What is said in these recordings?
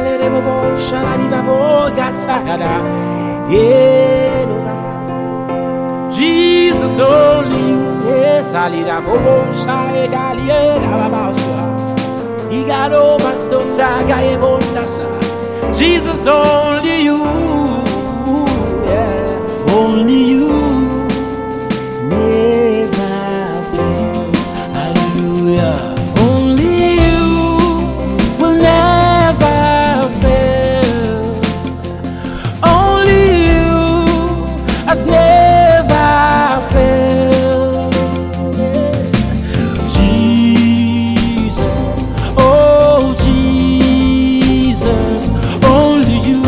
Jesus, only you. Yes, I need a bobo, say, Jesus, only you. Yeah, only you. Never fails. Hallelujah. Only you will never fail. Only you has never failed. Jesus, oh Jesus, only you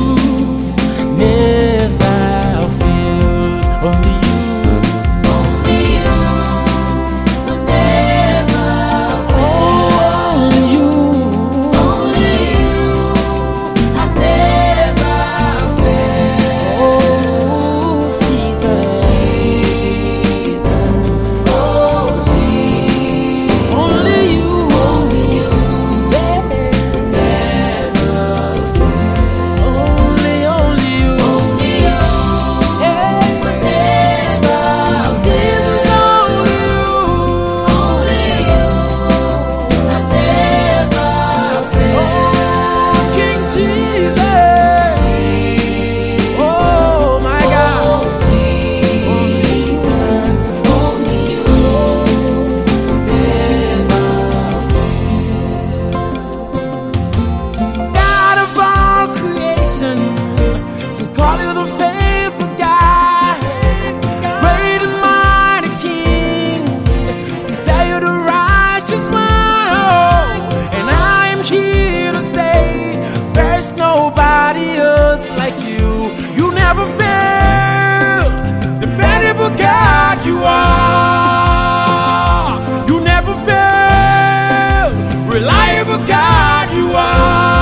never failed. Only you. Some call you the faithful God, great and mighty King. Some say you're the righteous one, and I am here to say there's nobody else like you. You never fail, dependable God you are. You never fail, reliable God you are.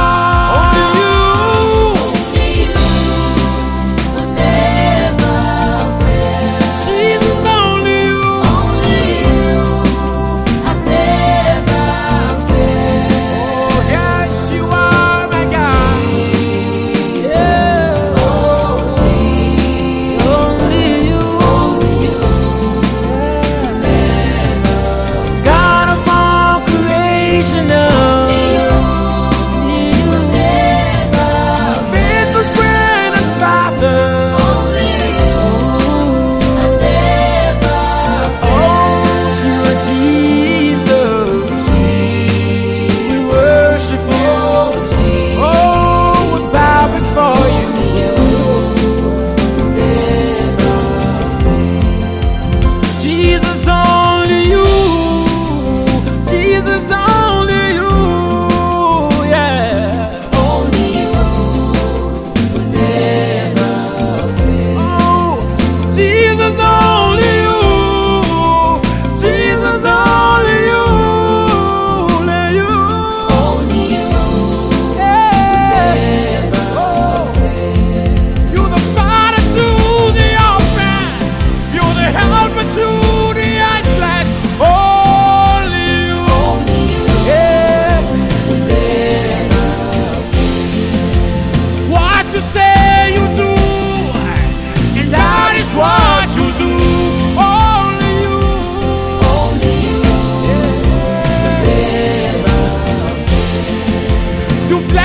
You say you do, and that is what you do. Only you, only you, yeah. You